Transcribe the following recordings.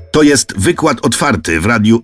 To jest wykład otwarty w radiu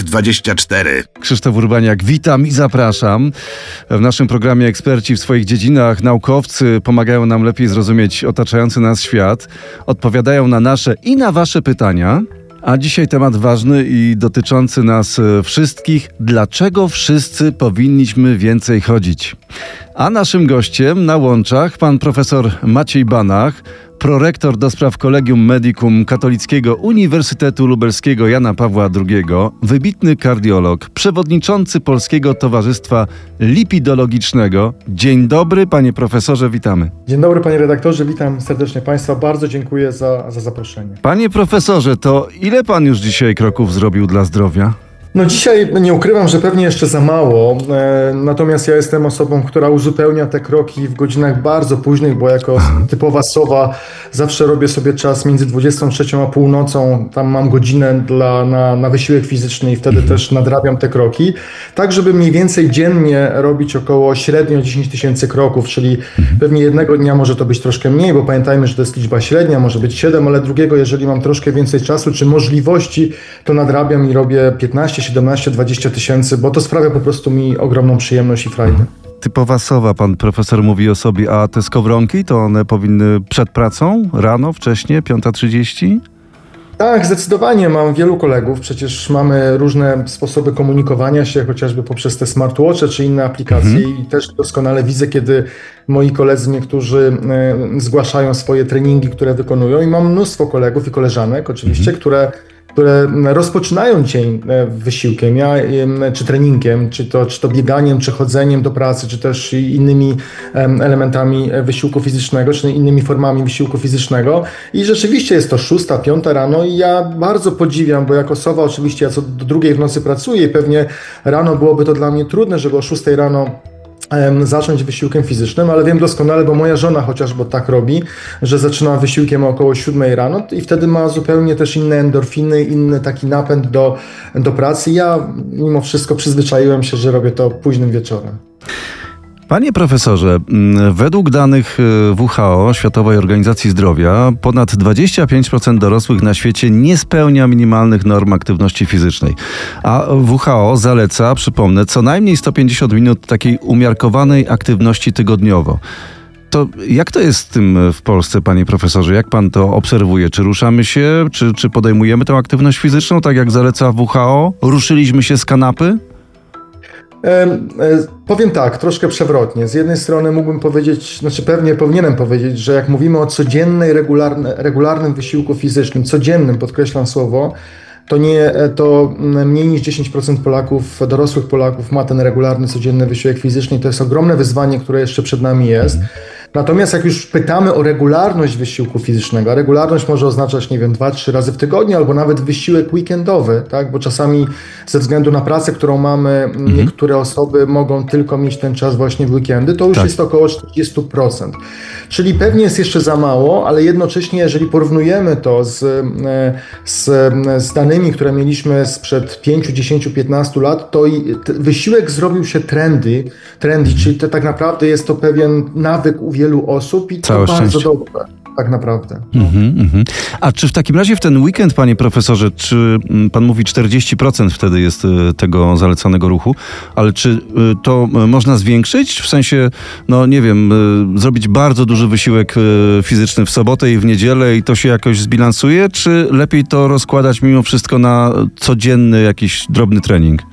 RMF24. Krzysztof Urbaniak, witam i zapraszam. W naszym programie eksperci w swoich dziedzinach, naukowcy pomagają nam lepiej zrozumieć otaczający nas świat, odpowiadają na nasze i na wasze pytania. A dzisiaj temat ważny i dotyczący nas wszystkich. Dlaczego wszyscy powinniśmy więcej chodzić? A naszym gościem na łączach pan profesor Maciej Banach, prorektor do spraw Collegium Medicum Katolickiego Uniwersytetu Lubelskiego Jana Pawła II, wybitny kardiolog, przewodniczący Polskiego Towarzystwa Lipidologicznego. Dzień dobry, panie profesorze, witamy. Dzień dobry, panie redaktorze, witam serdecznie państwa. Bardzo dziękuję za zaproszenie. Panie profesorze, to ile pan już dzisiaj kroków zrobił dla zdrowia? No dzisiaj nie ukrywam, że pewnie jeszcze za mało, natomiast ja jestem osobą, która uzupełnia te kroki w godzinach bardzo późnych, bo jako typowa sowa zawsze robię sobie czas między 23 a północą, tam mam godzinę na wysiłek fizyczny i wtedy też nadrabiam te kroki, tak żeby mniej więcej dziennie robić około średnio 10 tysięcy kroków, czyli pewnie jednego dnia może to być troszkę mniej, bo pamiętajmy, że to jest liczba średnia, może być 7, ale drugiego, jeżeli mam troszkę więcej czasu czy możliwości, to nadrabiam i robię 15, 17, 20 tysięcy, bo to sprawia po prostu mi ogromną przyjemność i frajdę. Typowa sowa, pan profesor mówi o sobie, a te skowronki to one powinny przed pracą, rano, wcześnie, 5:30? Tak, zdecydowanie. Mam wielu kolegów, przecież mamy różne sposoby komunikowania się, chociażby poprzez te smartwatche czy inne aplikacje i też doskonale widzę, kiedy moi koledzy niektórzy zgłaszają swoje treningi, które wykonują i mam mnóstwo kolegów i koleżanek oczywiście, które rozpoczynają dzień wysiłkiem, czy treningiem, czy to bieganiem, czy chodzeniem do pracy, czy też innymi elementami wysiłku fizycznego, czy innymi formami wysiłku fizycznego. I rzeczywiście jest to 6, 5 rano i ja bardzo podziwiam, bo jako sowa oczywiście ja co do 2 w nocy pracuję i pewnie rano byłoby to dla mnie trudne, żeby o 6 rano zacząć wysiłkiem fizycznym, ale wiem doskonale, bo moja żona chociażby tak robi, że zaczyna wysiłkiem około 7 rano i wtedy ma zupełnie też inne endorfiny, inny taki napęd do pracy. Ja mimo wszystko przyzwyczaiłem się, że robię to późnym wieczorem. Panie profesorze, według danych WHO, Światowej Organizacji Zdrowia, ponad 25% dorosłych na świecie nie spełnia minimalnych norm aktywności fizycznej. A WHO zaleca, przypomnę, co najmniej 150 minut takiej umiarkowanej aktywności tygodniowo. To jak to jest z tym w Polsce, panie profesorze? Jak pan to obserwuje? Czy ruszamy się, czy podejmujemy tę aktywność fizyczną, tak jak zaleca WHO? Ruszyliśmy się z kanapy? Powiem tak, troszkę przewrotnie. Z jednej strony mógłbym powiedzieć, pewnie powinienem powiedzieć, że jak mówimy o codziennej, regularnym wysiłku fizycznym, codziennym, podkreślam słowo, to mniej niż 10% Polaków, dorosłych Polaków ma ten regularny, codzienny wysiłek fizyczny i to jest ogromne wyzwanie, które jeszcze przed nami jest. Natomiast jak już pytamy o regularność wysiłku fizycznego, a regularność może oznaczać, 2-3 razy w tygodniu, albo nawet wysiłek weekendowy, tak? Bo czasami ze względu na pracę, którą mamy, niektóre osoby mogą tylko mieć ten czas właśnie w weekendy, to już jest około 40%. Czyli pewnie jest jeszcze za mało, ale jednocześnie, jeżeli porównujemy to z danymi, które mieliśmy sprzed 5, 10, 15 lat, to wysiłek zrobił się trendy, czyli to tak naprawdę jest to pewien nawyk u wielu osób i to bardzo dobre, tak naprawdę. A czy w takim razie w ten weekend, panie profesorze, czy pan mówi 40% wtedy jest tego zalecanego ruchu, ale czy to można zwiększyć? W sensie, zrobić bardzo duży wysiłek fizyczny w sobotę i w niedzielę i to się jakoś zbilansuje, czy lepiej to rozkładać mimo wszystko na codzienny jakiś drobny trening?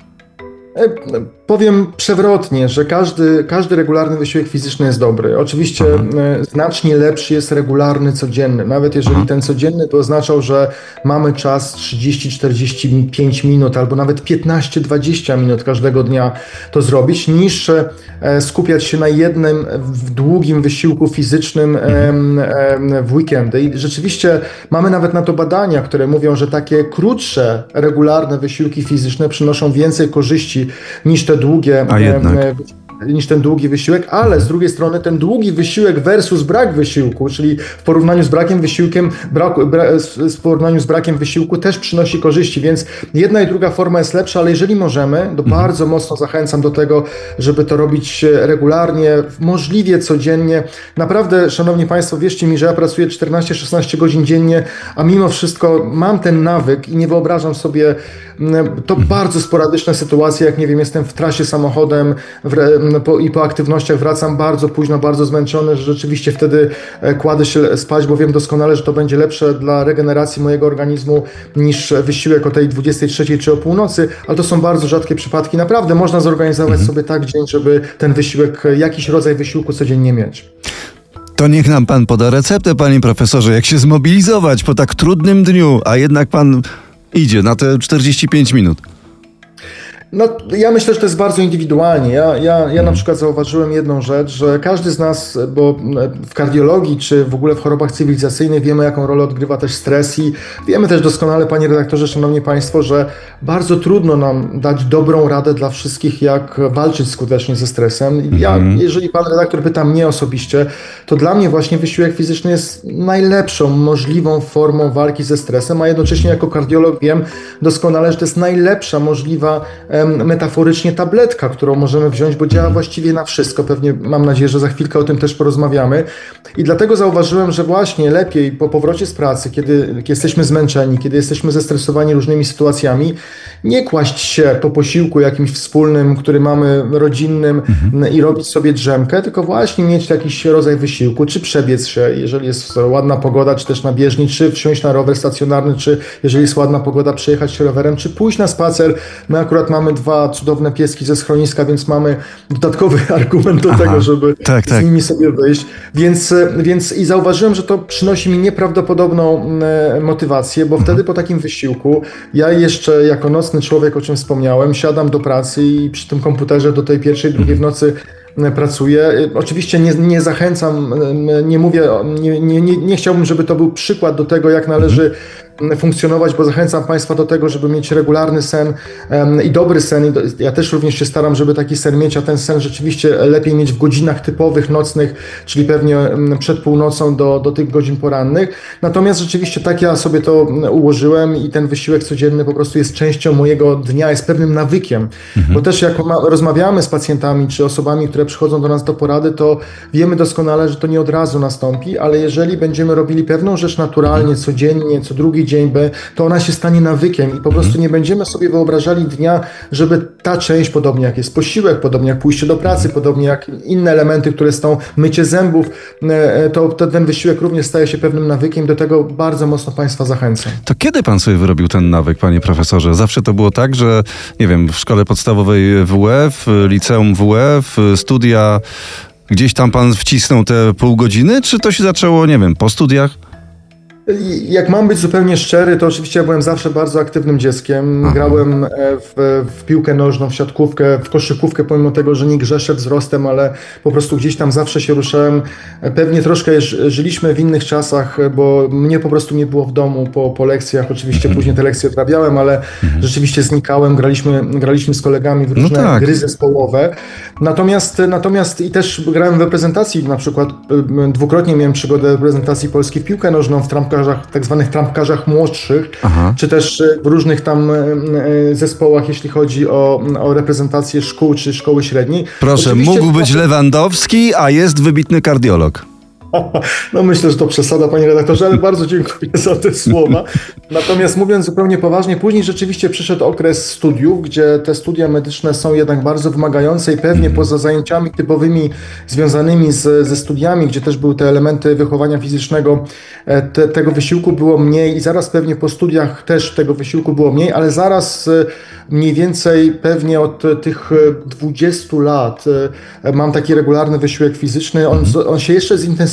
Powiem przewrotnie, że każdy regularny wysiłek fizyczny jest dobry. Oczywiście znacznie lepszy jest regularny, codzienny. Nawet jeżeli ten codzienny to oznaczał, że mamy czas 30-45 minut albo nawet 15-20 minut każdego dnia to zrobić, niż skupiać się na jednym długim wysiłku fizycznym w weekendy. I rzeczywiście mamy nawet na to badania, które mówią, że takie krótsze, regularne wysiłki fizyczne przynoszą więcej korzyści niż te długie niż ten długi wysiłek, ale z drugiej strony ten długi wysiłek versus brak wysiłku, czyli w porównaniu z brakiem wysiłkiem, w porównaniu z brakiem wysiłku też przynosi korzyści, więc jedna i druga forma jest lepsza, ale jeżeli możemy, to bardzo mocno zachęcam do tego, żeby to robić regularnie, możliwie codziennie. Naprawdę, szanowni państwo, wierzcie mi, że ja pracuję 14-16 godzin dziennie, a mimo wszystko mam ten nawyk i nie wyobrażam sobie, to bardzo sporadyczne sytuacje, jak nie wiem, jestem w trasie samochodem i po aktywnościach wracam bardzo późno, bardzo zmęczony, że rzeczywiście wtedy kładę się spać, bo wiem doskonale, że to będzie lepsze dla regeneracji mojego organizmu niż wysiłek o tej 23 czy o północy, ale to są bardzo rzadkie przypadki. Naprawdę można zorganizować sobie tak dzień, żeby ten wysiłek, jakiś rodzaj wysiłku codziennie mieć. To niech nam pan poda receptę, panie profesorze, jak się zmobilizować po tak trudnym dniu, a jednak pan idzie na te 45 minut. No, ja myślę, że to jest bardzo indywidualnie. Ja na przykład zauważyłem jedną rzecz, że każdy z nas, bo w kardiologii czy w ogóle w chorobach cywilizacyjnych wiemy, jaką rolę odgrywa też stres i wiemy też doskonale, panie redaktorze, szanowni państwo, że bardzo trudno nam dać dobrą radę dla wszystkich, jak walczyć skutecznie ze stresem. Jeżeli pan redaktor pyta mnie osobiście, to dla mnie właśnie wysiłek fizyczny jest najlepszą możliwą formą walki ze stresem, a jednocześnie jako kardiolog wiem doskonale, że to jest najlepsza możliwa metaforycznie tabletka, którą możemy wziąć, bo działa właściwie na wszystko. Pewnie mam nadzieję, że za chwilkę o tym też porozmawiamy. I dlatego zauważyłem, że właśnie lepiej po powrocie z pracy, kiedy jesteśmy zmęczeni, kiedy jesteśmy zestresowani różnymi sytuacjami, nie kłaść się po posiłku jakimś wspólnym, który mamy rodzinnym i robić sobie drzemkę, tylko właśnie mieć jakiś rodzaj wysiłku, czy przebiec się, jeżeli jest ładna pogoda, czy też na bieżni, czy wsiąść na rower stacjonarny, czy jeżeli jest ładna pogoda, przejechać się rowerem, czy pójść na spacer. My akurat mamy 2 cudowne pieski ze schroniska, więc mamy dodatkowy argument do tego, żeby z nimi sobie wyjść. Więc i zauważyłem, że to przynosi mi nieprawdopodobną motywację, bo wtedy po takim wysiłku ja jeszcze jako nocny człowiek, o czym wspomniałem, siadam do pracy i przy tym komputerze do tej 1, 2 w nocy pracuję. Oczywiście nie zachęcam, nie mówię, nie chciałbym, żeby to był przykład do tego, jak należy funkcjonować, bo zachęcam państwa do tego, żeby mieć regularny sen i dobry sen. Ja też również się staram, żeby taki sen mieć, a ten sen rzeczywiście lepiej mieć w godzinach typowych, nocnych, czyli pewnie przed północą do tych godzin porannych. Natomiast rzeczywiście tak ja sobie to ułożyłem i ten wysiłek codzienny po prostu jest częścią mojego dnia, jest pewnym nawykiem. Bo też jak rozmawiamy z pacjentami czy osobami, które przychodzą do nas do porady, to wiemy doskonale, że to nie od razu nastąpi, ale jeżeli będziemy robili pewną rzecz naturalnie, codziennie, co drugi dzień, to ona się stanie nawykiem i po prostu nie będziemy sobie wyobrażali dnia, żeby ta część, podobnie jak jest posiłek, podobnie jak pójście do pracy, podobnie jak inne elementy, które są mycie zębów, to ten wysiłek również staje się pewnym nawykiem. Do tego bardzo mocno państwa zachęcam. To kiedy pan sobie wyrobił ten nawyk, panie profesorze? Zawsze to było tak, że nie wiem, w szkole podstawowej WF, liceum WF, studia, gdzieś tam pan wcisnął te pół godziny, czy to się zaczęło, nie wiem, po studiach? Jak mam być zupełnie szczery, to oczywiście ja byłem zawsze bardzo aktywnym dzieckiem. Grałem w piłkę nożną, w siatkówkę, w koszykówkę, pomimo tego, że nie grzeszę wzrostem, ale po prostu gdzieś tam zawsze się ruszałem. Pewnie troszkę żyliśmy w innych czasach, bo mnie po prostu nie było w domu po lekcjach. Oczywiście później te lekcje odprawiałem, ale rzeczywiście znikałem, graliśmy z kolegami w różne gry zespołowe. Natomiast i też grałem w reprezentacji, na przykład dwukrotnie miałem przygodę reprezentacji Polski w piłkę nożną, w tak zwanych trampkarzach młodszych, czy też w różnych tam zespołach, jeśli chodzi o reprezentację szkół czy szkoły średniej. Proszę, mógł być Lewandowski, a jest wybitny kardiolog. No myślę, że to przesada, panie redaktorze, ale bardzo dziękuję za te słowa. Natomiast mówiąc zupełnie poważnie, później rzeczywiście przyszedł okres studiów, gdzie te studia medyczne są jednak bardzo wymagające i pewnie poza zajęciami typowymi związanymi ze studiami, gdzie też były te elementy wychowania fizycznego, tego wysiłku było mniej i zaraz pewnie po studiach też tego wysiłku było mniej, ale zaraz mniej więcej pewnie od tych 20 lat mam taki regularny wysiłek fizyczny. On się jeszcze zintensyfikował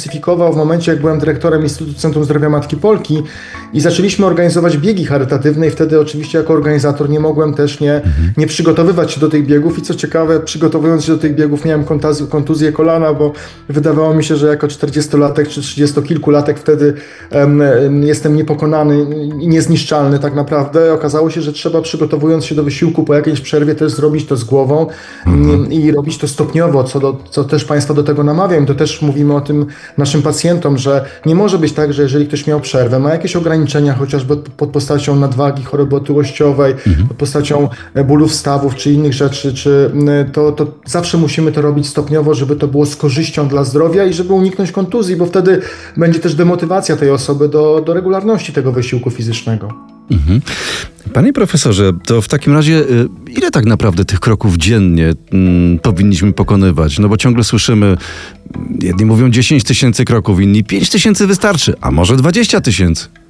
zintensyfikował w momencie, jak byłem dyrektorem Instytutu Centrum Zdrowia Matki Polki i zaczęliśmy organizować biegi charytatywne i wtedy oczywiście jako organizator nie mogłem też nie przygotowywać się do tych biegów i co ciekawe, przygotowując się do tych biegów miałem kontuzję kolana, bo wydawało mi się, że jako 40-latek czy 30-kilkulatek wtedy jestem niepokonany i niezniszczalny tak naprawdę. Okazało się, że trzeba przygotowując się do wysiłku po jakiejś przerwie też zrobić to z głową i robić to stopniowo, co też Państwa do tego namawiam. To też mówimy o tym naszym pacjentom, że nie może być tak, że jeżeli ktoś miał przerwę, ma jakieś ograniczenia, chociażby pod postacią nadwagi, choroby otyłościowej, pod postacią bólów stawów czy innych rzeczy, to zawsze musimy to robić stopniowo, żeby to było z korzyścią dla zdrowia i żeby uniknąć kontuzji, bo wtedy będzie też demotywacja tej osoby do regularności tego wysiłku fizycznego. Panie profesorze, to w takim razie ile tak naprawdę tych kroków dziennie powinniśmy pokonywać? No bo ciągle słyszymy, jedni mówią 10 000 kroków, inni 5 000 wystarczy, a może 20 000.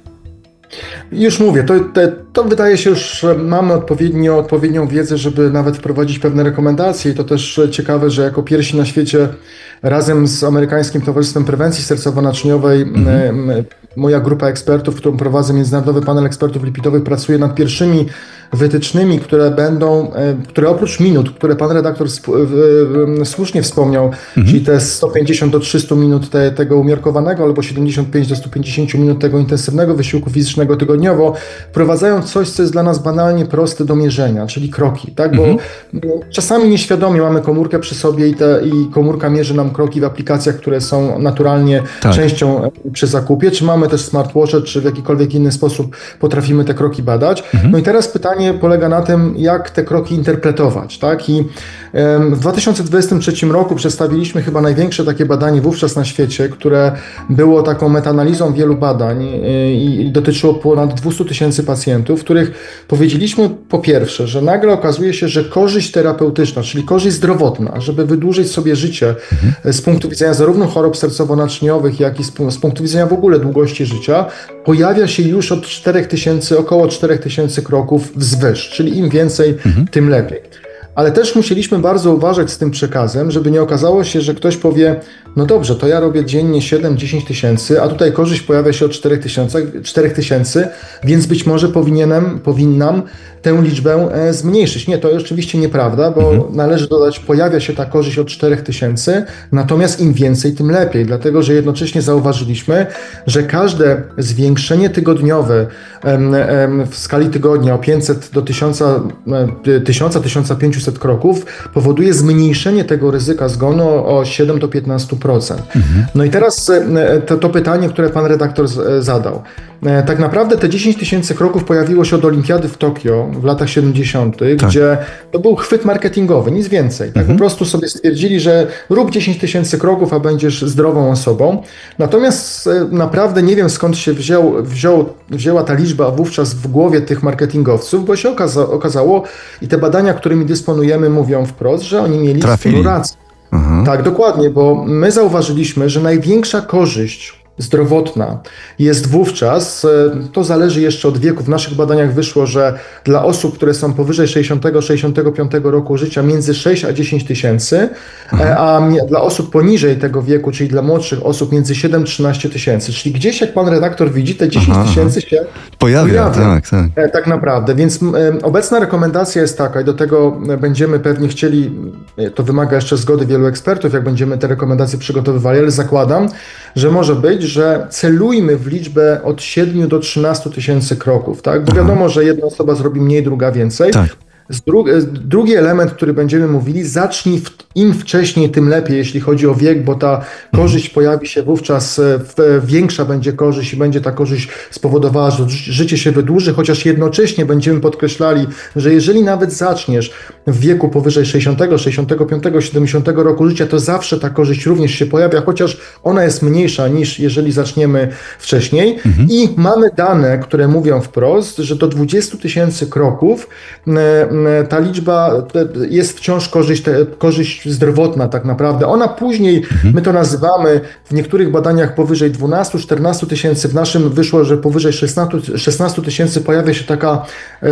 Już mówię, to wydaje się już mamy odpowiednią wiedzę, żeby nawet wprowadzić pewne rekomendacje i to też ciekawe, że jako pierwsi na świecie razem z Amerykańskim Towarzystwem Prewencji Sercowo-Naczyniowej moja grupa ekspertów, którą prowadzę, Międzynarodowy Panel Ekspertów Lipidowych, pracuje nad pierwszymi wytycznymi, które oprócz minut, które pan redaktor słusznie wspomniał, czyli te 150 do 300 minut tego umiarkowanego albo 75 do 150 minut tego intensywnego wysiłku fizycznego tygodniowo, wprowadzają coś, co jest dla nas banalnie proste do mierzenia, czyli kroki, tak? Bo czasami nieświadomie mamy komórkę przy sobie i komórka mierzy nam kroki w aplikacjach, które są naturalnie częścią przy zakupie, czy mamy też smartwatche, czy w jakikolwiek inny sposób potrafimy te kroki badać. No i teraz pytanie polega na tym, jak te kroki interpretować, tak? I w 2023 roku przedstawiliśmy chyba największe takie badanie wówczas na świecie, które było taką metaanalizą wielu badań i dotyczyło ponad 200 000 pacjentów, w których powiedzieliśmy po pierwsze, że nagle okazuje się, że korzyść terapeutyczna, czyli korzyść zdrowotna, żeby wydłużyć sobie życie z punktu widzenia zarówno chorób sercowo-naczyniowych, jak i z punktu widzenia w ogóle długości życia, pojawia się już od około 4000 kroków wzwyż, czyli im więcej, tym lepiej. Ale też musieliśmy bardzo uważać z tym przekazem, żeby nie okazało się, że ktoś powie, no dobrze, to ja robię dziennie 7-10 tysięcy, a tutaj korzyść pojawia się od 4000, więc być może powinnam tę liczbę zmniejszyć. Nie, to oczywiście nieprawda, bo należy dodać, pojawia się ta korzyść od 4000, natomiast im więcej, tym lepiej, dlatego że jednocześnie zauważyliśmy, że każde zwiększenie tygodniowe w skali tygodnia o 500 do 1000-1500 kroków powoduje zmniejszenie tego ryzyka zgonu o 7 do 15%. No i teraz to pytanie, które pan redaktor zadał. Tak naprawdę te 10 000 kroków pojawiło się od Olimpiady w Tokio w latach 70., gdzie to był chwyt marketingowy, nic więcej. Tak po prostu sobie stwierdzili, że rób 10 000 kroków, a będziesz zdrową osobą. Natomiast naprawdę nie wiem, skąd się wzięła ta liczba wówczas w głowie tych marketingowców, bo się okazało i te badania, którymi dysponujemy, mówią wprost, że oni mieli rację. Tak, dokładnie, bo my zauważyliśmy, że największa korzyść zdrowotna jest wówczas, to zależy jeszcze od wieku, w naszych badaniach wyszło, że dla osób, które są powyżej 60-65 roku życia między 6 a 10 tysięcy, a dla osób poniżej tego wieku, czyli dla młodszych osób między 7-13 tysięcy, czyli gdzieś jak pan redaktor widzi, te 10 tysięcy się pojawia. Tak naprawdę, więc obecna rekomendacja jest taka i do tego będziemy pewnie chcieli, to wymaga jeszcze zgody wielu ekspertów, jak będziemy te rekomendacje przygotowywali, ale zakładam, że może być, że celujmy w liczbę od 7 do 13 tysięcy kroków, tak? Bo wiadomo, że jedna osoba zrobi mniej, druga więcej. Tak. Drugi element, który będziemy mówili, zacznij im wcześniej, tym lepiej, jeśli chodzi o wiek, bo ta korzyść pojawi się wówczas, większa będzie korzyść i będzie ta korzyść spowodowała, że życie się wydłuży, chociaż jednocześnie będziemy podkreślali, że jeżeli nawet zaczniesz w wieku powyżej 60, 65, 70 roku życia, to zawsze ta korzyść również się pojawia, chociaż ona jest mniejsza niż jeżeli zaczniemy wcześniej. I mamy dane, które mówią wprost, że do 20 tysięcy kroków ta liczba jest wciąż korzyść zdrowotna tak naprawdę. Ona później, my to nazywamy w niektórych badaniach powyżej 12-14 tysięcy, w naszym wyszło, że powyżej 16 tysięcy pojawia się taka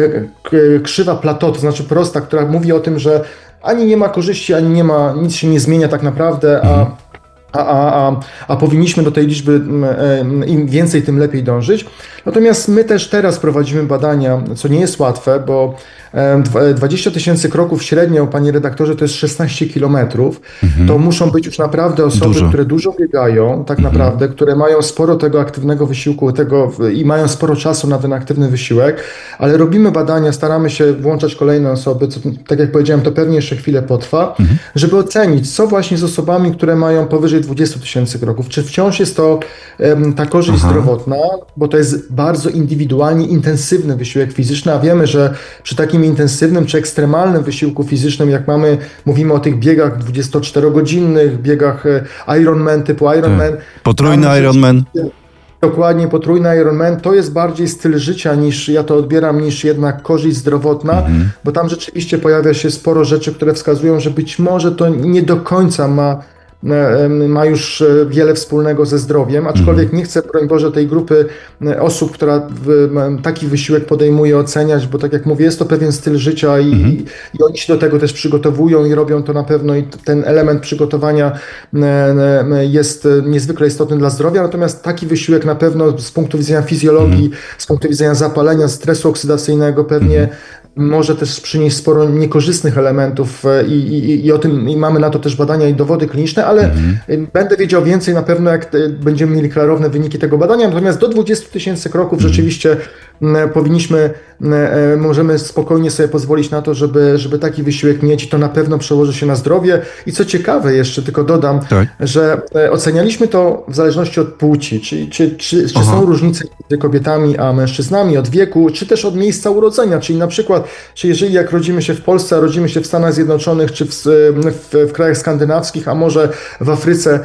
krzywa plateau, to znaczy prosta, która mówi o tym, że ani nie ma korzyści, ani nie ma, nic się nie zmienia tak naprawdę, a powinniśmy do tej liczby im więcej, tym lepiej dążyć. Natomiast my też teraz prowadzimy badania, co nie jest łatwe, bo 20 000 kroków średnio, panie redaktorze, to jest 16 kilometrów. To muszą być już naprawdę osoby, które dużo biegają, tak naprawdę, które mają sporo tego aktywnego wysiłku i mają sporo czasu na ten aktywny wysiłek, ale robimy badania, staramy się włączać kolejne osoby, co, tak jak powiedziałem, to pewnie jeszcze chwilę potrwa, żeby ocenić, co właśnie z osobami, które mają powyżej 20 000 kroków. Czy wciąż jest to ta korzyść zdrowotna, bo to jest bardzo indywidualnie intensywny wysiłek fizyczny, a wiemy, że przy takim intensywnym czy ekstremalnym wysiłku fizycznym, jak mówimy o tych biegach 24-godzinnych, biegach Ironman typu Ironman. Potrójny Ironman. Dokładnie, potrójny Ironman to jest bardziej styl życia, niż ja to odbieram, niż jednak korzyść zdrowotna, bo tam rzeczywiście pojawia się sporo rzeczy, które wskazują, że być może to nie do końca ma już wiele wspólnego ze zdrowiem, aczkolwiek nie chcę, broń Boże, tej grupy osób, która taki wysiłek podejmuje, oceniać, bo tak jak mówię, jest to pewien styl życia i oni się do tego też przygotowują i robią to na pewno i ten element przygotowania jest niezwykle istotny dla zdrowia, natomiast taki wysiłek na pewno z punktu widzenia fizjologii, z punktu widzenia zapalenia, stresu oksydacyjnego pewnie może też przynieść sporo niekorzystnych elementów i mamy na to też badania i dowody kliniczne, ale będę wiedział więcej na pewno, jak będziemy mieli klarowne wyniki tego badania. Natomiast do 20 000 kroków rzeczywiście możemy spokojnie sobie pozwolić na to, żeby taki wysiłek mieć i to na pewno przełoży się na zdrowie. I co ciekawe jeszcze, tylko dodam, że ocenialiśmy to w zależności od płci, czyli czy są różnice między kobietami a mężczyznami, od wieku, czy też od miejsca urodzenia, czyli na przykład, czy jeżeli jak rodzimy się w Polsce, a rodzimy się w Stanach Zjednoczonych, czy w krajach skandynawskich, a może w Afryce,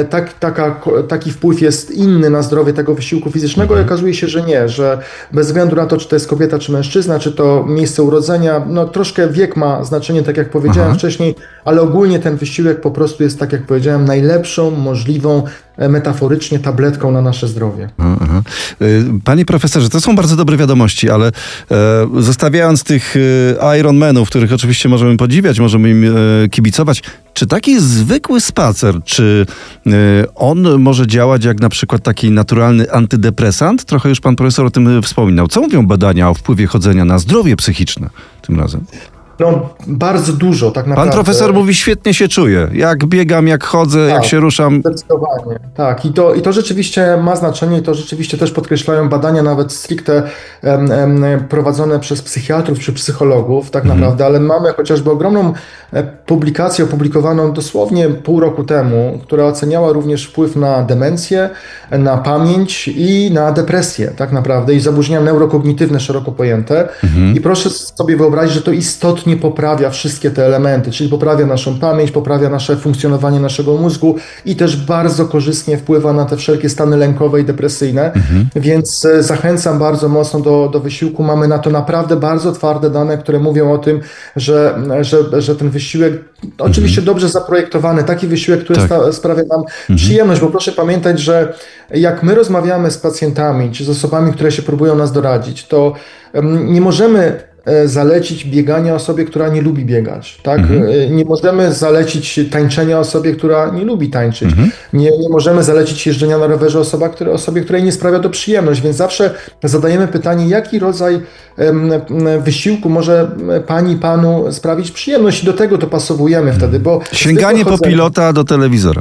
taki wpływ jest inny na zdrowie tego wysiłku fizycznego i okazuje się, że nie, że bez względu na to, czy to jest kobieta, czy mężczyzna, czy to miejsce urodzenia, troszkę wiek ma znaczenie, tak jak powiedziałem wcześniej, ale ogólnie ten wysiłek po prostu jest, tak jak powiedziałem, najlepszą możliwą metaforycznie tabletką na nasze zdrowie. Panie profesorze, to są bardzo dobre wiadomości, ale zostawiając tych Ironmanów, których oczywiście możemy podziwiać, możemy im kibicować, czy taki zwykły spacer, czy on może działać jak na przykład taki naturalny antydepresant? Trochę już pan profesor o tym wspominał. Co mówią badania o wpływie chodzenia na zdrowie psychiczne tym razem? Bardzo dużo, tak naprawdę. Pan profesor mówi, świetnie się czuję. Jak biegam, jak chodzę, jak się ruszam. Zdecydowanie. Tak. I to rzeczywiście ma znaczenie i to rzeczywiście też podkreślają badania nawet stricte prowadzone przez psychiatrów czy psychologów, tak naprawdę, ale mamy chociażby ogromną publikację opublikowaną dosłownie pół roku temu, która oceniała również wpływ na demencję, na pamięć i na depresję, tak naprawdę, i zaburzenia neurokognitywne szeroko pojęte. I proszę sobie wyobrazić, że to istotnie poprawia wszystkie te elementy, czyli poprawia naszą pamięć, poprawia nasze funkcjonowanie naszego mózgu i też bardzo korzystnie wpływa na te wszelkie stany lękowe i depresyjne, więc zachęcam bardzo mocno do wysiłku. Mamy na to naprawdę bardzo twarde dane, które mówią o tym, że ten wysiłek, oczywiście dobrze zaprojektowany, taki wysiłek, który sprawia nam przyjemność, bo proszę pamiętać, że jak my rozmawiamy z pacjentami, czy z osobami, które się próbują nas doradzić, to nie możemy zalecić biegania osobie, która nie lubi biegać, tak? Nie możemy zalecić tańczenia osobie, która nie lubi tańczyć. Nie możemy zalecić jeżdżenia na rowerze osobie, której nie sprawia to przyjemność, więc zawsze zadajemy pytanie, jaki rodzaj wysiłku może pani, panu sprawić przyjemność i do tego dopasowujemy wtedy, bo... Sięganie po pilota do telewizora.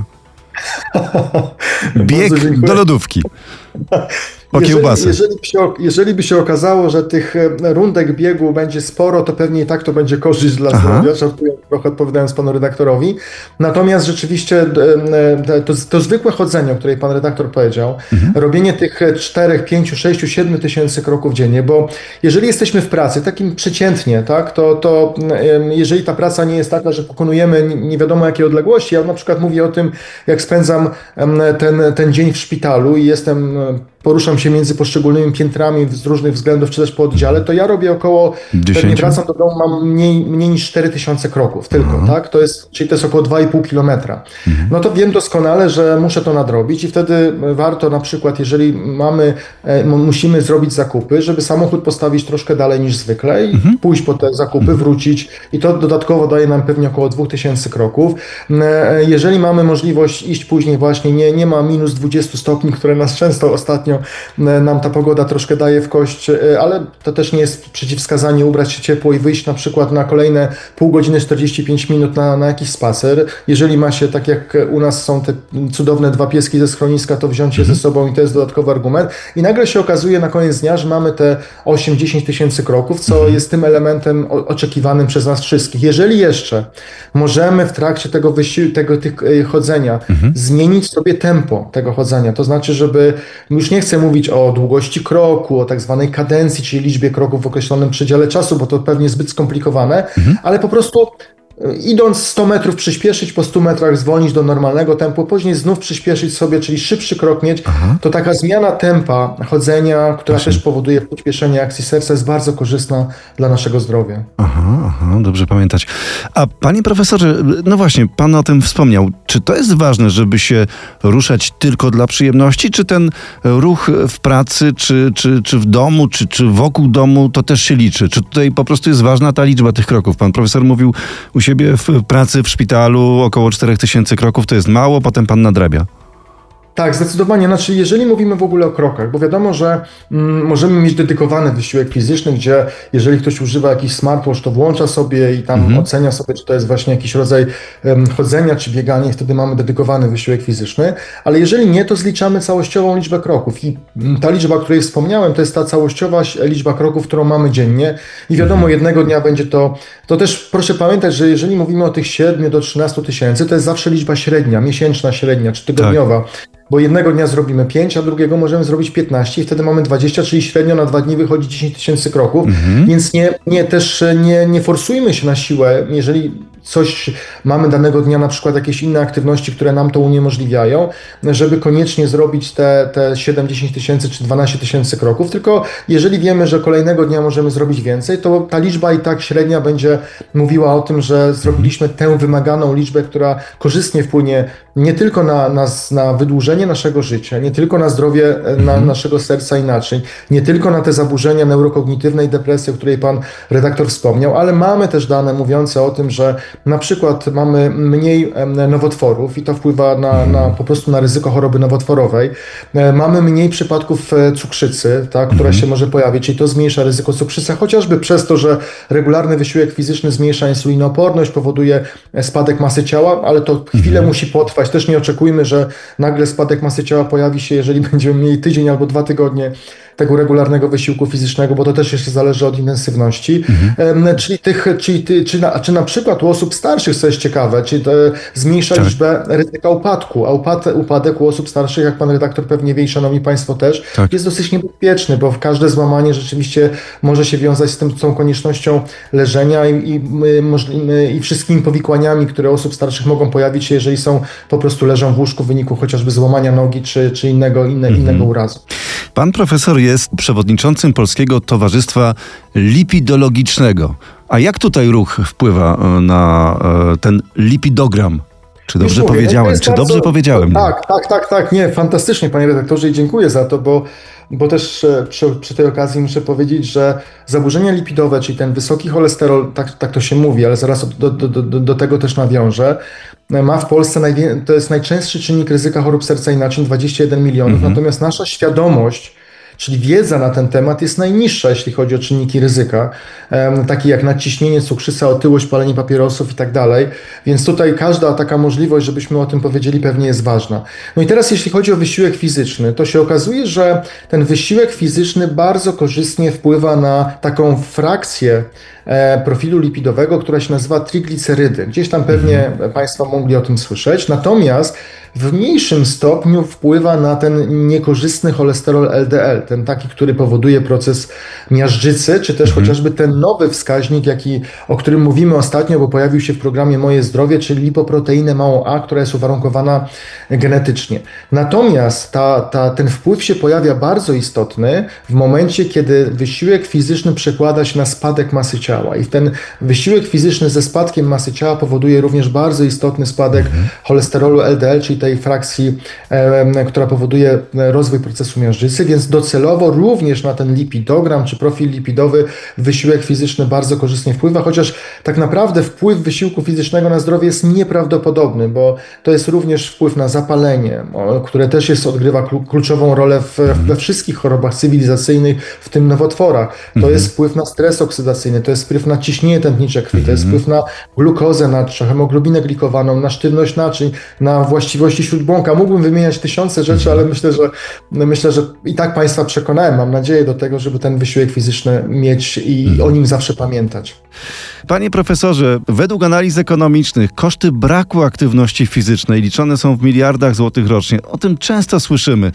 Bieg do lodówki. Po kiełbasę. Jeżeli by się okazało, że tych rundek biegu będzie sporo, to pewnie i tak to będzie korzyść dla zdrowia, żartuję trochę odpowiadając panu redaktorowi. Natomiast rzeczywiście to zwykłe chodzenie, o której pan redaktor powiedział, robienie tych 4, 5, 6, 7 tysięcy kroków dziennie, bo jeżeli jesteśmy w pracy, takim przeciętnie, tak, to jeżeli ta praca nie jest taka, że pokonujemy nie wiadomo jakie odległości, ja na przykład mówię o tym, jak spędzam ten dzień w szpitalu i jestem poruszam się między poszczególnymi piętrami z różnych względów, czy też po oddziale, to ja robię około, 10? pewnie wracam do domu, mam mniej niż 4000 kroków tylko, tak? Czyli to jest około 2,5 kilometra. No to wiem doskonale, że muszę to nadrobić i wtedy warto na przykład, jeżeli musimy zrobić zakupy, żeby samochód postawić troszkę dalej niż zwykle i pójść po te zakupy, wrócić i to dodatkowo daje nam pewnie około 2000 kroków. Jeżeli mamy możliwość iść później właśnie, nie ma minus 20 stopni, które nas często ostatnio nam ta pogoda troszkę daje w kość, ale to też nie jest przeciwwskazanie ubrać się ciepło i wyjść na przykład na kolejne pół godziny, 45 minut na jakiś spacer. Jeżeli ma się, tak jak u nas są te cudowne 2 pieski ze schroniska, to wziąć je ze sobą i to jest dodatkowy argument. I nagle się okazuje na koniec dnia, że mamy te 8-10 tysięcy kroków, co jest tym elementem oczekiwanym przez nas wszystkich. Jeżeli jeszcze możemy w trakcie tego chodzenia zmienić sobie tempo tego chodzenia, to znaczy, żeby, już nie chcę mówić o długości kroku, o tak zwanej kadencji, czyli liczbie kroków w określonym przedziale czasu, bo to pewnie zbyt skomplikowane, ale po prostu idąc 100 metrów przyspieszyć, po 100 metrach zwolnić do normalnego tempu, później znów przyspieszyć sobie, czyli szybszy krok mieć, to taka zmiana tempa chodzenia, która też powoduje przyspieszenie akcji serca, jest bardzo korzystna dla naszego zdrowia. Dobrze pamiętać. A panie profesorze, no właśnie, pan o tym wspomniał. Czy to jest ważne, żeby się ruszać tylko dla przyjemności, czy ten ruch w pracy, czy w domu, czy wokół domu, to też się liczy? Czy tutaj po prostu jest ważna ta liczba tych kroków? Pan profesor mówił u siebie w pracy, w szpitalu około 4000 kroków, to jest mało, potem pan nadrabia. Tak, zdecydowanie. Znaczy, jeżeli mówimy w ogóle o krokach, bo wiadomo, że możemy mieć dedykowany wysiłek fizyczny, gdzie jeżeli ktoś używa jakiś smartwatch, to włącza sobie i tam ocenia sobie, czy to jest właśnie jakiś rodzaj chodzenia, czy biegania i wtedy mamy dedykowany wysiłek fizyczny, ale jeżeli nie, to zliczamy całościową liczbę kroków i ta liczba, o której wspomniałem, to jest ta całościowa liczba kroków, którą mamy dziennie i wiadomo, jednego dnia będzie to też proszę pamiętać, że jeżeli mówimy o tych 7 do 13 tysięcy, to jest zawsze liczba średnia, miesięczna średnia, czy tygodniowa. Tak. Bo jednego dnia zrobimy 5, a drugiego możemy zrobić 15 i wtedy mamy 20, czyli średnio na 2 dni wychodzi 10 tysięcy kroków, więc nie forsujmy się na siłę, jeżeli coś mamy danego dnia, na przykład jakieś inne aktywności, które nam to uniemożliwiają, żeby koniecznie zrobić te 7-10 tysięcy czy 12 tysięcy kroków, tylko jeżeli wiemy, że kolejnego dnia możemy zrobić więcej, to ta liczba i tak średnia będzie mówiła o tym, że zrobiliśmy tę wymaganą liczbę, która korzystnie wpłynie nie tylko na wydłużenie naszego życia, nie tylko na zdrowie naszego serca i naczyń, nie tylko na te zaburzenia neurokognitywne i depresję, o której pan redaktor wspomniał, ale mamy też dane mówiące o tym, że na przykład mamy mniej nowotworów i to wpływa po prostu na ryzyko choroby nowotworowej. Mamy mniej przypadków cukrzycy, tak, która się może pojawić, czyli to zmniejsza ryzyko cukrzycy, chociażby przez to, że regularny wysiłek fizyczny zmniejsza insulinooporność, powoduje spadek masy ciała, ale to chwilę musi potrwać. Też nie oczekujmy, że nagle spadek masy ciała pojawi się, jeżeli będziemy mieli tydzień albo 2 tygodnie tego regularnego wysiłku fizycznego, bo to też jeszcze zależy od intensywności. Czy na przykład u osób starszych, co jest ciekawe, czy zmniejsza liczbę ryzyka upadku, a upadek u osób starszych, jak pan redaktor pewnie wie i szanowni państwo też, jest dosyć niebezpieczny, bo każde złamanie rzeczywiście może się wiązać z tą koniecznością leżenia i wszystkimi powikłaniami, które osób starszych mogą pojawić się, jeżeli po prostu leżą w łóżku w wyniku chociażby złamania nogi, czy innego urazu. Pan profesor jest przewodniczącym Polskiego Towarzystwa Lipidologicznego. A jak tutaj ruch wpływa na ten lipidogram? Czy dobrze powiedziałem? Dobrze powiedziałem? Tak. Nie, fantastycznie, panie redaktorze, i dziękuję za to, bo też przy tej okazji muszę powiedzieć, że zaburzenia lipidowe, czyli ten wysoki cholesterol, tak to się mówi, ale zaraz do tego też nawiążę, ma w Polsce, to jest najczęstszy czynnik ryzyka chorób serca i naczyń, 21 milionów, natomiast nasza świadomość, czyli wiedza na ten temat jest najniższa, jeśli chodzi o czynniki ryzyka, takie jak nadciśnienie, cukrzyca, otyłość, palenie papierosów i tak dalej. Więc tutaj każda taka możliwość, żebyśmy o tym powiedzieli, pewnie jest ważna. No i teraz jeśli chodzi o wysiłek fizyczny, to się okazuje, że ten wysiłek fizyczny bardzo korzystnie wpływa na taką frakcję profilu lipidowego, która się nazywa triglicerydy. Gdzieś tam pewnie państwo mogli o tym słyszeć. Natomiast w mniejszym stopniu wpływa na ten niekorzystny cholesterol LDL, ten taki, który powoduje proces miażdżycy, czy też chociażby ten nowy wskaźnik, o którym mówimy ostatnio, bo pojawił się w programie Moje Zdrowie, czyli lipoproteinę małą A, która jest uwarunkowana genetycznie. Natomiast ten wpływ się pojawia bardzo istotny w momencie, kiedy wysiłek fizyczny przekłada się na spadek masy ciała i ten wysiłek fizyczny ze spadkiem masy ciała powoduje również bardzo istotny spadek cholesterolu LDL, czyli tej frakcji, która powoduje rozwój procesu miażdżycy, więc docelowo również na ten lipidogram czy profil lipidowy wysiłek fizyczny bardzo korzystnie wpływa, chociaż tak naprawdę wpływ wysiłku fizycznego na zdrowie jest nieprawdopodobny, bo to jest również wpływ na zapalenie, które też odgrywa kluczową rolę we wszystkich chorobach cywilizacyjnych, w tym nowotworach. To jest wpływ na stres oksydacyjny, to jest wpływ na ciśnienie tętnicze krwi, to jest wpływ na glukozę natrza, hemoglobinę glikowaną, na sztywność naczyń, na właściwości śródbłąka. Mógłbym wymieniać tysiące rzeczy, ale myślę, że i tak Państwa przekonałem. Mam nadzieję do tego, żeby ten wysiłek fizyczny mieć i o nim zawsze pamiętać. Panie profesorze, według analiz ekonomicznych koszty braku aktywności fizycznej liczone są w miliardach złotych rocznie. O tym często słyszymy.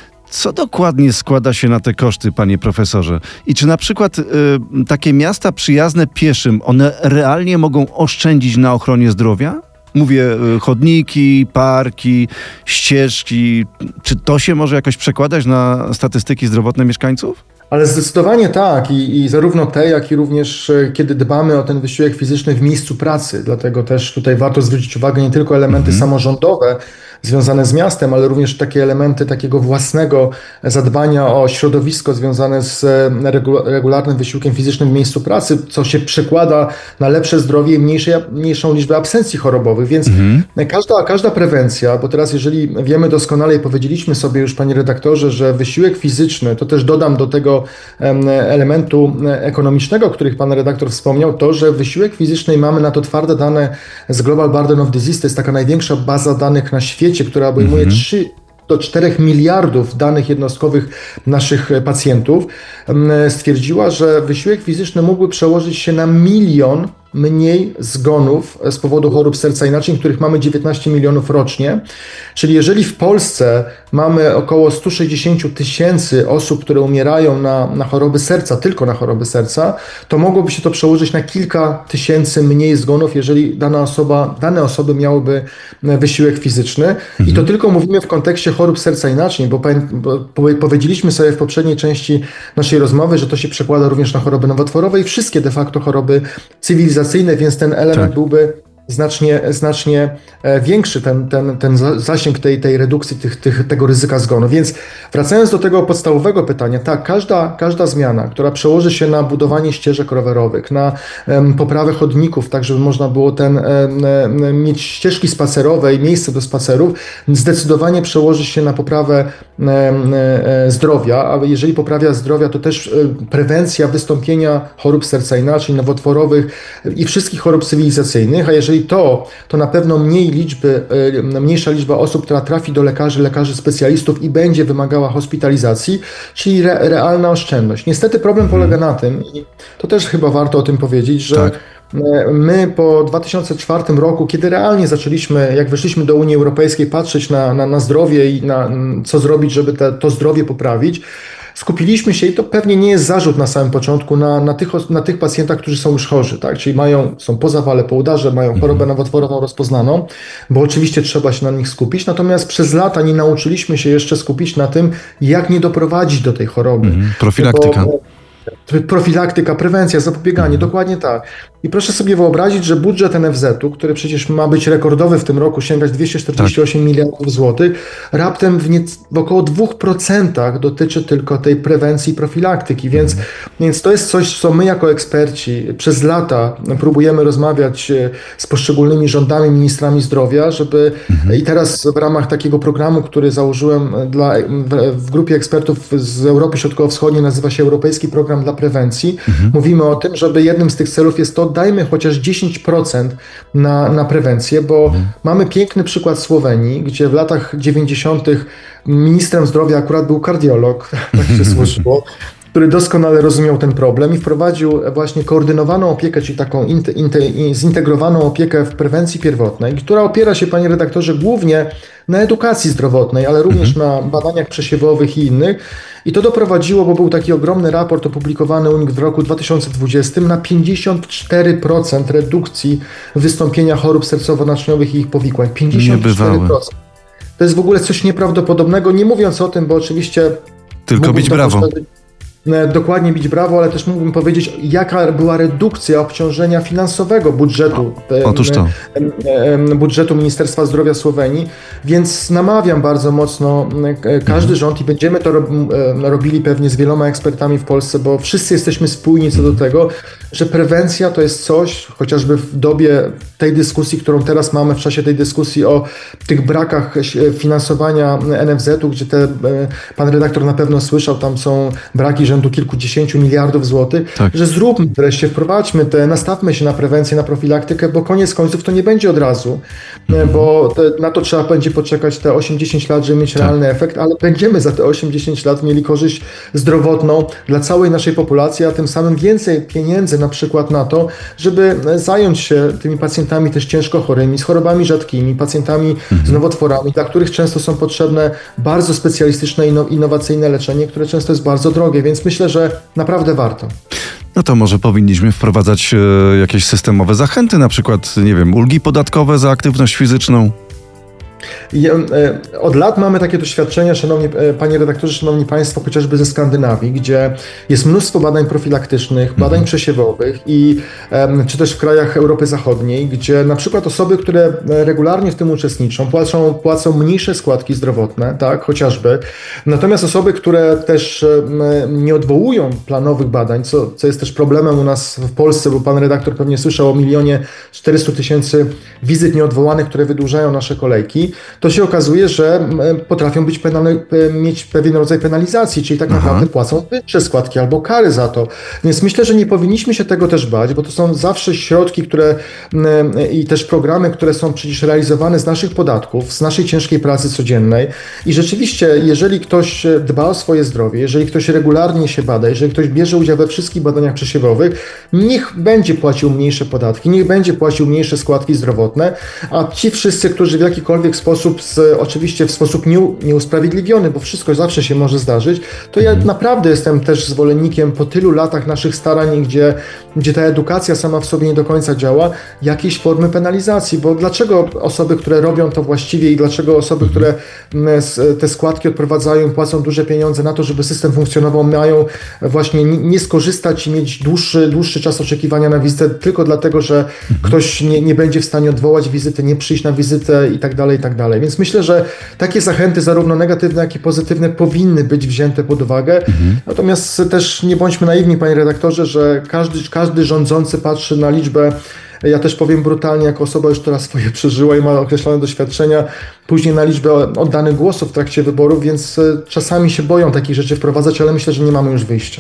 Co dokładnie składa się na te koszty, panie profesorze? I czy na przykład takie miasta przyjazne pieszym, one realnie mogą oszczędzić na ochronie zdrowia? Mówię chodniki, parki, ścieżki. Czy to się może jakoś przekładać na statystyki zdrowotne mieszkańców? Ale zdecydowanie tak i zarówno te, jak i również kiedy dbamy o ten wysiłek fizyczny w miejscu pracy, dlatego też tutaj warto zwrócić uwagę nie tylko elementy samorządowe związane z miastem, ale również takie elementy takiego własnego zadbania o środowisko związane z regularnym wysiłkiem fizycznym w miejscu pracy, co się przekłada na lepsze zdrowie i mniejszą liczbę absencji chorobowych, więc każda prewencja, bo teraz jeżeli wiemy doskonale i powiedzieliśmy sobie już, panie redaktorze, że wysiłek fizyczny, to też dodam do tego elementu ekonomicznego, o których pan redaktor wspomniał, to, że wysiłek fizyczny i mamy na to twarde dane z Global Burden of Disease, to jest taka największa baza danych na świecie, która obejmuje 3 do 4 miliardów danych jednostkowych naszych pacjentów, stwierdziła, że wysiłek fizyczny mógłby przełożyć się na 1 milion mniej zgonów z powodu chorób serca i naczyń, których mamy 19 milionów rocznie. Czyli jeżeli w Polsce mamy około 160 tysięcy osób, które umierają na choroby serca, tylko na choroby serca, to mogłoby się to przełożyć na kilka tysięcy mniej zgonów, jeżeli dane osoby miałyby wysiłek fizyczny. I to tylko mówimy w kontekście chorób serca i naczyń, bo powiedzieliśmy sobie w poprzedniej części naszej rozmowy, że to się przekłada również na choroby nowotworowe i wszystkie de facto choroby cywilizacyjne, więc ten element byłby znacznie większy, ten zasięg tej redukcji tego ryzyka zgonu. Więc wracając do tego podstawowego pytania, tak, każda zmiana, która przełoży się na budowanie ścieżek rowerowych, na poprawę chodników, tak żeby można było mieć ścieżki spacerowe i miejsce do spacerów, zdecydowanie przełoży się na poprawę zdrowia, a jeżeli poprawia zdrowia, to też prewencja wystąpienia chorób serca i naczyń, nowotworowych i wszystkich chorób cywilizacyjnych, a jeżeli to na pewno mniejsza liczba osób, która trafi do lekarzy specjalistów i będzie wymagała hospitalizacji, czyli realna oszczędność. Niestety problem polega na tym, i to też chyba warto o tym powiedzieć, że my po 2004 roku, kiedy realnie zaczęliśmy, jak weszliśmy do Unii Europejskiej, patrzeć na zdrowie i na co zrobić, żeby to zdrowie poprawić, skupiliśmy się, i to pewnie nie jest zarzut na samym początku, na tych pacjentach, którzy są już chorzy, tak? Czyli są po zawale, po udarze, mają chorobę nowotworową rozpoznaną, bo oczywiście trzeba się na nich skupić, natomiast przez lata nie nauczyliśmy się jeszcze skupić na tym, jak nie doprowadzić do tej choroby. Profilaktyka. Profilaktyka, prewencja, zapobieganie, dokładnie tak. I proszę sobie wyobrazić, że budżet NFZ-u, który przecież ma być rekordowy w tym roku, sięgać 248 miliardów złotych, raptem w około 2% dotyczy tylko tej prewencji i profilaktyki. Więc to jest coś, co my jako eksperci przez lata próbujemy rozmawiać z poszczególnymi rządami, ministrami zdrowia, żeby i teraz w ramach takiego programu, który założyłem w grupie ekspertów z Europy Środkowo-Wschodniej, nazywa się Europejski Program dla Prewencji. Mówimy o tym, żeby jednym z tych celów jest to, dajmy chociaż 10% na prewencję, bo mamy piękny przykład Słowenii, gdzie w latach 90. ministrem zdrowia akurat był kardiolog, tak się słyszyło, który doskonale rozumiał ten problem i wprowadził właśnie koordynowaną opiekę, czyli taką zintegrowaną opiekę w prewencji pierwotnej, która opiera się, panie redaktorze, głównie na edukacji zdrowotnej, ale również na badaniach przesiewowych i innych. I to doprowadziło, bo był taki ogromny raport opublikowany u nich w roku 2020, na 54% redukcji wystąpienia chorób sercowo-naczyniowych i ich powikłań. 54%. Niebywałe. To jest w ogóle coś nieprawdopodobnego, nie mówiąc o tym, bo oczywiście... Tylko bić brawo. Dokładnie bić brawo, ale też mógłbym powiedzieć, jaka była redukcja obciążenia finansowego budżetu. Otóż to. Budżetu Ministerstwa Zdrowia Słowenii, więc namawiam bardzo mocno każdy rząd i będziemy to robili pewnie z wieloma ekspertami w Polsce, bo wszyscy jesteśmy spójni co do tego, że prewencja to jest coś, chociażby w dobie tej dyskusji, którą teraz mamy, w czasie tej dyskusji o tych brakach finansowania NFZ-u, gdzie pan redaktor na pewno słyszał, tam są braki rzędu kilkudziesięciu miliardów złotych, że zróbmy wreszcie, wprowadźmy nastawmy się na prewencję, na profilaktykę, bo koniec końców to nie będzie od razu, bo na to trzeba będzie poczekać te 8-10 lat, żeby mieć realny efekt, ale będziemy za te 8-10 lat mieli korzyść zdrowotną dla całej naszej populacji, a tym samym więcej pieniędzy na przykład na to, żeby zająć się tymi pacjentami też ciężko chorymi, z chorobami rzadkimi, pacjentami z nowotworami, dla których często są potrzebne bardzo specjalistyczne, innowacyjne leczenie, które często jest bardzo drogie, więc myślę, że naprawdę warto. No to może powinniśmy wprowadzać jakieś systemowe zachęty, na przykład, nie wiem, ulgi podatkowe za aktywność fizyczną. Od lat mamy takie doświadczenia, szanowni panie redaktorze, szanowni państwo, chociażby ze Skandynawii, gdzie jest mnóstwo badań profilaktycznych, badań przesiewowych i czy też w krajach Europy Zachodniej, gdzie na przykład osoby, które regularnie w tym uczestniczą, płacą mniejsze składki zdrowotne, tak, chociażby. Natomiast osoby, które też nie odwołują planowych badań, co jest też problemem u nas w Polsce, bo pan redaktor pewnie słyszał o 1,4 mln wizyt nieodwołanych, które wydłużają nasze kolejki, to się okazuje, że potrafią mieć pewien rodzaj penalizacji, czyli tak naprawdę płacą wyższe składki albo kary za to. Więc myślę, że nie powinniśmy się tego też bać, bo to są zawsze środki, które i też programy, które są przecież realizowane z naszych podatków, z naszej ciężkiej pracy codziennej. I rzeczywiście, jeżeli ktoś dba o swoje zdrowie, jeżeli ktoś regularnie się bada, jeżeli ktoś bierze udział we wszystkich badaniach przesiewowych, niech będzie płacił mniejsze podatki, niech będzie płacił mniejsze składki zdrowotne, a ci wszyscy, którzy w jakikolwiek sposób, oczywiście w sposób nieusprawiedliwiony, bo wszystko zawsze się może zdarzyć, to ja naprawdę jestem też zwolennikiem po tylu latach naszych starań, gdzie ta edukacja sama w sobie nie do końca działa, jakiejś formy penalizacji, bo dlaczego osoby, które robią to właściwie i dlaczego osoby, które te składki odprowadzają, płacą duże pieniądze na to, żeby system funkcjonował, mają właśnie nie skorzystać i mieć dłuższy czas oczekiwania na wizytę tylko dlatego, że ktoś nie będzie w stanie odwołać wizyty, nie przyjść na wizytę i tak dalej, i tak dalej. Więc myślę, że takie zachęty, zarówno negatywne, jak i pozytywne, powinny być wzięte pod uwagę. Natomiast też nie bądźmy naiwni, panie redaktorze, że każdy rządzący patrzy na liczbę. Ja też powiem brutalnie, jako osoba już teraz swoje przeżyła i ma określone doświadczenia, później na liczbę oddanych głosów w trakcie wyborów, więc czasami się boją takich rzeczy wprowadzać, ale myślę, że nie mamy już wyjścia.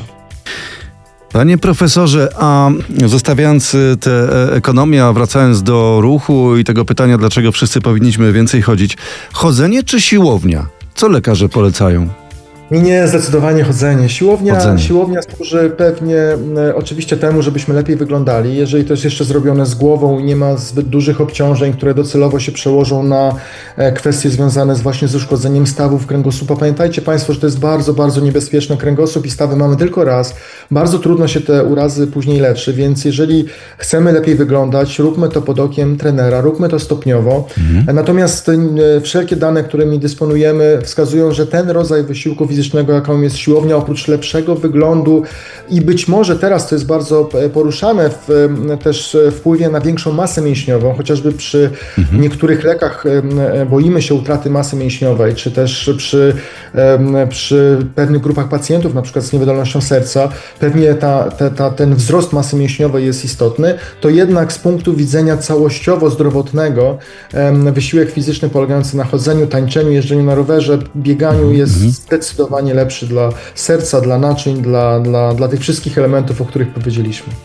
Panie profesorze, a zostawiając tę ekonomię, a wracając do ruchu i tego pytania, dlaczego wszyscy powinniśmy więcej chodzić, chodzenie czy siłownia? Co lekarze polecają? Nie, zdecydowanie chodzenie. Siłownia służy pewnie oczywiście temu, żebyśmy lepiej wyglądali. Jeżeli to jest jeszcze zrobione z głową i nie ma zbyt dużych obciążeń, które docelowo się przełożą na kwestie związane właśnie z uszkodzeniem stawów kręgosłupa. Pamiętajcie państwo, że to jest bardzo, bardzo niebezpieczne. Kręgosłup i stawy mamy tylko raz. Bardzo trudno się te urazy później leczy, więc jeżeli chcemy lepiej wyglądać, róbmy to pod okiem trenera, róbmy to stopniowo. Natomiast wszelkie dane, którymi dysponujemy, wskazują, że ten rodzaj wysiłku fizycznego, jaką jest siłownia, oprócz lepszego wyglądu i być może teraz to jest bardzo poruszane też wpływie na większą masę mięśniową, chociażby przy niektórych lekach boimy się utraty masy mięśniowej, czy też przy pewnych grupach pacjentów, na przykład z niewydolnością serca, pewnie ten wzrost masy mięśniowej jest istotny, to jednak z punktu widzenia całościowo zdrowotnego wysiłek fizyczny polegający na chodzeniu, tańczeniu, jeżdżeniu na rowerze, bieganiu jest zdecydowanie lepszy dla serca, dla naczyń, dla tych wszystkich elementów, o których powiedzieliśmy.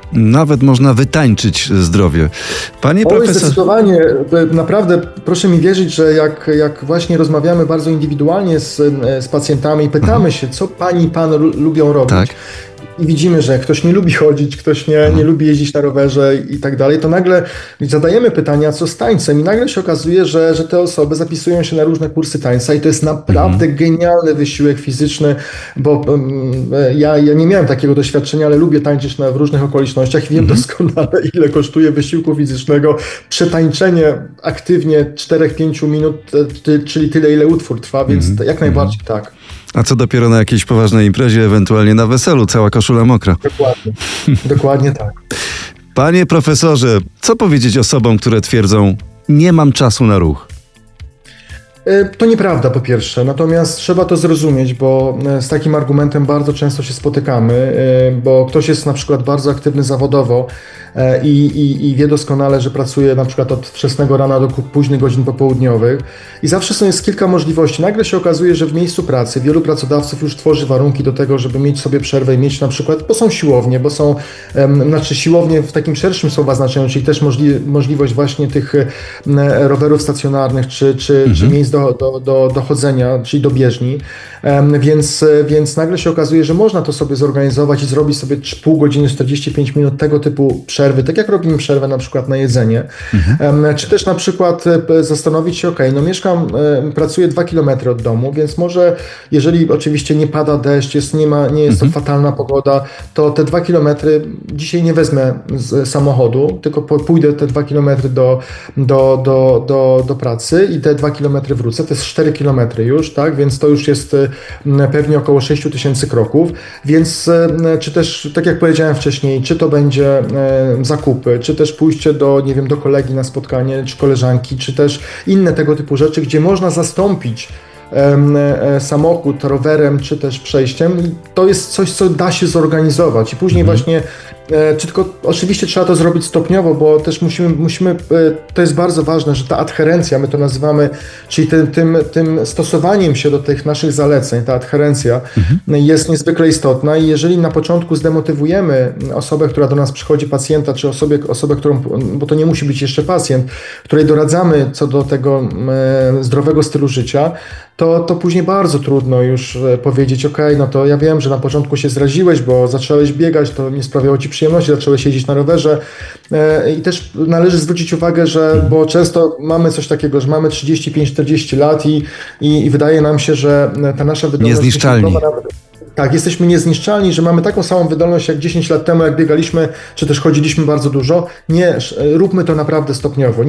Nawet można wytańczyć zdrowie. Panie Oj, profesorze... zdecydowanie. Naprawdę proszę mi wierzyć, że jak właśnie rozmawiamy bardzo indywidualnie z pacjentami i pytamy się, co pani i pan lubią robić. Tak. I widzimy, że ktoś nie lubi chodzić, ktoś nie lubi jeździć na rowerze i tak dalej, to nagle zadajemy pytania, co z tańcem i nagle się okazuje, że te osoby zapisują się na różne kursy tańca i to jest naprawdę genialny wysiłek fizyczny, bo ja nie miałem takiego doświadczenia, ale lubię tańczyć w różnych okolicznościach i wiem doskonale, ile kosztuje wysiłku fizycznego przetańczenie aktywnie 4-5 minut, czyli tyle, ile utwór trwa, więc jak najbardziej tak. A co dopiero na jakiejś poważnej imprezie, ewentualnie na weselu, cała koszula mokra. Dokładnie, dokładnie tak. Panie profesorze, co powiedzieć osobom, które twierdzą, nie mam czasu na ruch? To nieprawda po pierwsze, natomiast trzeba to zrozumieć, bo z takim argumentem bardzo często się spotykamy, bo ktoś jest na przykład bardzo aktywny zawodowo i wie doskonale, że pracuje na przykład od wczesnego rana do późnych godzin popołudniowych i zawsze jest kilka możliwości. Nagle się okazuje, że w miejscu pracy wielu pracodawców już tworzy warunki do tego, żeby mieć sobie przerwę i mieć na przykład, bo są siłownie, siłownie w takim szerszym słowa znaczeniu, czyli też możliwość właśnie tych rowerów stacjonarnych czy miejsc do chodzenia, czyli do bieżni, więc nagle się okazuje, że można to sobie zorganizować i zrobić sobie pół godziny, 45 minut tego typu przerwy, tak jak robimy przerwę na przykład na jedzenie, czy też na przykład zastanowić się, pracuję 2 km od domu, więc może jeżeli oczywiście nie pada deszcz, nie jest to fatalna pogoda, to te 2 km dzisiaj nie wezmę z samochodu, tylko pójdę te 2 km do pracy i te 2 km wrócę, to jest 4 km już, tak, więc to już jest pewnie około 6000 kroków, więc czy też, tak jak powiedziałem wcześniej, czy to będzie zakupy, czy też pójście do kolegi na spotkanie, czy koleżanki, czy też inne tego typu rzeczy, gdzie można zastąpić samochód rowerem, czy też przejściem, to jest coś, co da się zorganizować i później właśnie, tylko oczywiście trzeba to zrobić stopniowo, bo też musimy, to jest bardzo ważne, że ta adherencja, my to nazywamy, czyli tym stosowaniem się do tych naszych zaleceń, ta adherencja jest niezwykle istotna i jeżeli na początku zdemotywujemy osobę, która do nas przychodzi, pacjenta, czy osobę, którą, bo to nie musi być jeszcze pacjent, której doradzamy co do tego zdrowego stylu życia, to później bardzo trudno już powiedzieć, no to ja wiem, że na początku się zraziłeś, bo zacząłeś biegać, to nie sprawiało ci przyjemności, zacząłeś jeździć na rowerze i też należy zwrócić uwagę, bo często mamy coś takiego, że mamy 35-40 lat i wydaje nam się, że ta nasza wydolność... Niezniszczalni. Tak, jesteśmy niezniszczalni, że mamy taką samą wydolność jak 10 lat temu, jak biegaliśmy, czy też chodziliśmy bardzo dużo. Nie, róbmy to naprawdę stopniowo.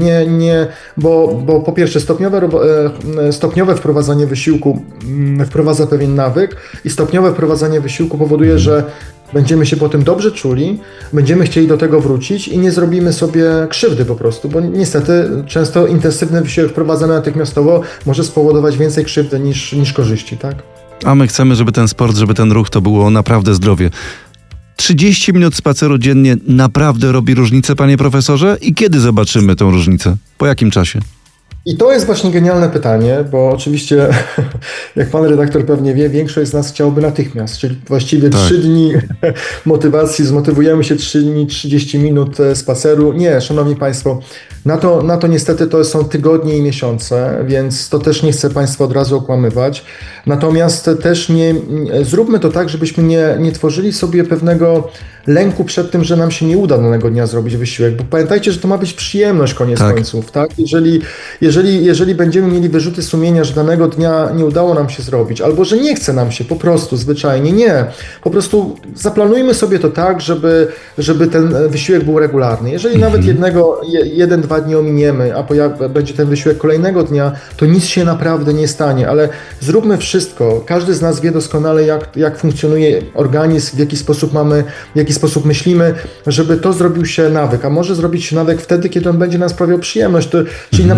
Bo po pierwsze stopniowe wprowadzanie wysiłku wprowadza pewien nawyk i stopniowe wprowadzanie wysiłku powoduje, że będziemy się potem dobrze czuli, będziemy chcieli do tego wrócić i nie zrobimy sobie krzywdy po prostu, bo niestety często intensywny wysiłek wprowadzany natychmiastowo może spowodować więcej krzywdy niż korzyści, tak? A my chcemy, żeby ten sport, żeby ten ruch to było naprawdę zdrowie. 30 minut spaceru dziennie naprawdę robi różnicę, panie profesorze? I kiedy zobaczymy tę różnicę? Po jakim czasie? I to jest właśnie genialne pytanie, bo oczywiście, jak pan redaktor pewnie wie, większość z nas chciałoby natychmiast, czyli właściwie 3 dni motywacji, zmotywujemy się 3 dni, 30 minut spaceru. Nie, szanowni państwo, na to niestety to są tygodnie i miesiące, więc to też nie chcę państwa od razu okłamywać. Natomiast też zróbmy to tak, żebyśmy nie tworzyli sobie pewnego lęku przed tym, że nam się nie uda danego dnia zrobić wysiłek, bo pamiętajcie, że to ma być przyjemność koniec końców, tak? Jeżeli będziemy mieli wyrzuty sumienia, że danego dnia nie udało nam się zrobić, albo że nie chce nam się po prostu zwyczajnie, nie. Po prostu zaplanujmy sobie to tak, żeby ten wysiłek był regularny. Jeżeli nawet 1-2 dni ominiemy, a będzie ten wysiłek kolejnego dnia, to nic się naprawdę nie stanie, ale zróbmy wszystko. Każdy z nas wie doskonale, jak funkcjonuje organizm, w jaki sposób myślimy, żeby to zrobił się nawyk, a może zrobić się nawyk wtedy, kiedy on będzie nam sprawiał przyjemność. Czyli na przykład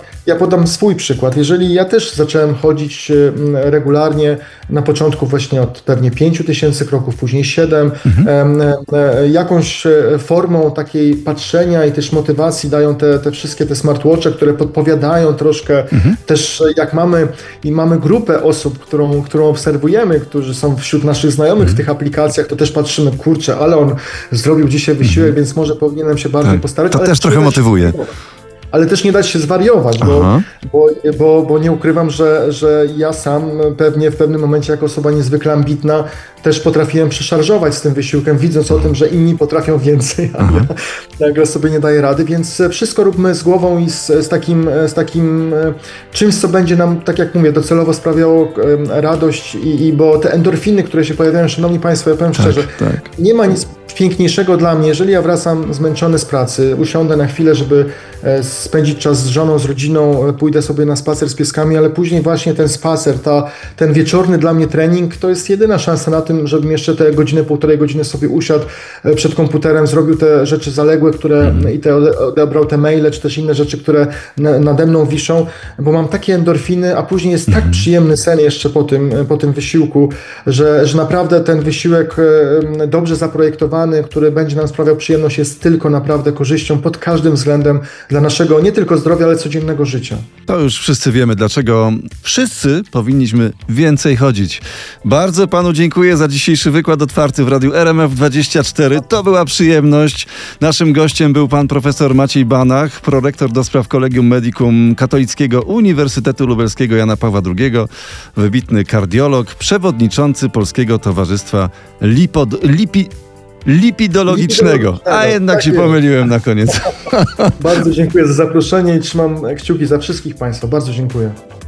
ja podam swój przykład. Jeżeli ja też zacząłem chodzić regularnie, na początku właśnie od pewnie 5000 kroków, później 7, jakąś formą takiej patrzenia i też motywacji dają te wszystkie te smartwatche, które podpowiadają troszkę też jak mamy grupę osób, którą obserwujemy, którzy są wśród naszych znajomych w tych aplikacjach, to też patrzymy, kurczę, ale on zrobił dzisiaj wysiłek, więc może powinienem się bardziej postarać. To ale też trochę motywuje. Ale też nie da się zwariować, bo nie ukrywam, że ja sam pewnie w pewnym momencie jako osoba niezwykle ambitna też potrafiłem przeszarżować z tym wysiłkiem, widząc o tym, że inni potrafią więcej, a ja nagle sobie nie daję rady, więc wszystko róbmy z głową i z takim czymś, co będzie nam, tak jak mówię, docelowo sprawiało radość bo te endorfiny, które się pojawiają, szanowni Państwo, ja powiem szczerze, nie ma nic piękniejszego dla mnie, jeżeli ja wracam zmęczony z pracy, usiądę na chwilę, żeby spędzić czas z żoną, z rodziną, pójdę sobie na spacer z pieskami, ale później właśnie ten spacer, ten wieczorny dla mnie trening, to jest jedyna szansa na tym, żebym jeszcze te godzinę, półtorej godziny sobie usiadł przed komputerem, zrobił te rzeczy zaległe, odebrał te maile, czy też inne rzeczy, które nade mną wiszą, bo mam takie endorfiny, a później jest tak przyjemny sen jeszcze po tym wysiłku, że naprawdę ten wysiłek dobrze zaprojektowany, który będzie nam sprawiał przyjemność, jest tylko naprawdę korzyścią pod każdym względem dla naszego nie tylko zdrowia, ale codziennego życia. To już wszyscy wiemy, dlaczego wszyscy powinniśmy więcej chodzić. Bardzo panu dziękuję za dzisiejszy wykład otwarty w Radiu RMF24. To była przyjemność. Naszym gościem był pan profesor Maciej Banach, prorektor do spraw Collegium Medicum Katolickiego Uniwersytetu Lubelskiego Jana Pawła II, wybitny kardiolog, przewodniczący Polskiego Towarzystwa Lipidologicznego. A jednak tak się pomyliłem na koniec. Bardzo dziękuję za zaproszenie i trzymam kciuki za wszystkich Państwa. Bardzo dziękuję.